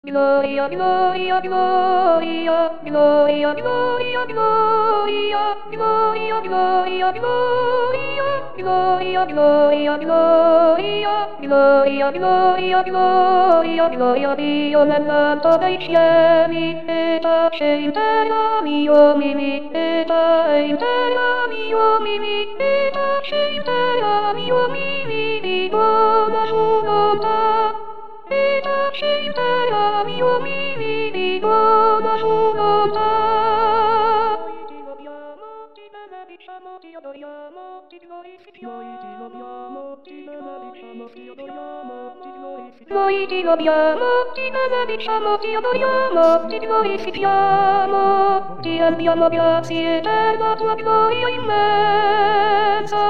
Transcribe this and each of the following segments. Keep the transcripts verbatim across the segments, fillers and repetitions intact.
Gloria, gloria, gloria, gloria, gloria, gloria, gloria, gloria, gloria, gloria, gloria, gloria, gloria, gloria, gloria, gloria Dio nell'alto dei cieli, e pace intera mio mimi, e pace intera mio mimi, e pace intera mio mimi, di buona volontà. E pace intera mio mimi di buona volontà. Ti loviamo, ti benediciamo, ti adoriamo, ti glorifichiamo. Ti loviamo, ti benediciamo, ti adoriamo, ti glorifichiamo. Noi ti loviamo, ti benediciamo, ti adoriamo, ti glorifichiamo. Ti rendiamo grazie per la tua gloria immensa.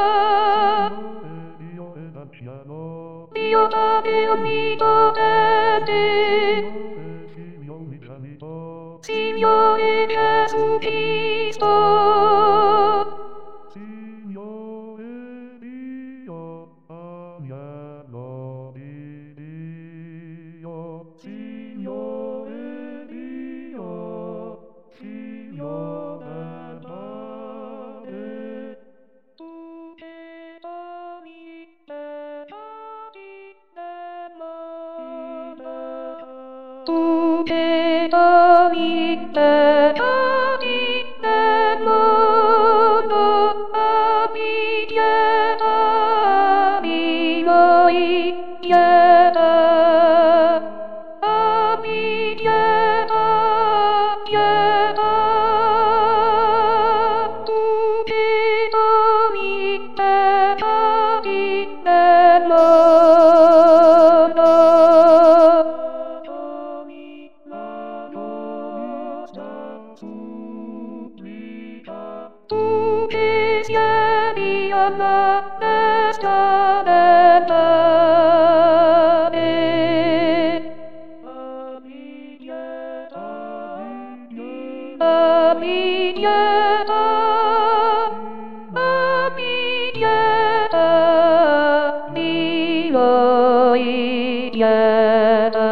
Dio Padre onnipotente, Signore Gesù Cristo, Signore Dio, agnello di Dio, Signore Dio, Signore Padre, tu che togli peccati del mondo, tu che togli peccati del mondo, abbi pietà di noi, pietà, abbi pietà, pietà, tu che togli peccati del mondo. Togli la nostra supplica, tu che siedi alla destra del Padre. Abbi pietà, abbi pietà, abbi pietà di noi, pietà.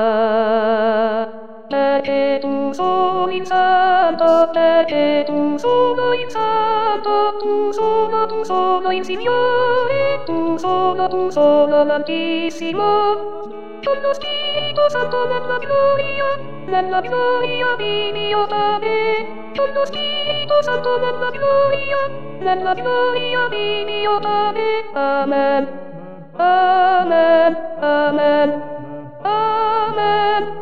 Perché tu sono il santo, perché tu sono il santo, tu sono, tu sono il Signore, tu sono, tu sono l'Altissimo. Con lo Spirito Santo nella gloria, nella gloria di Dio Padre. Con lo Spirito Santo nella gloria, nella gloria di Dio Padre. Amen. Amen. Amen. Amen.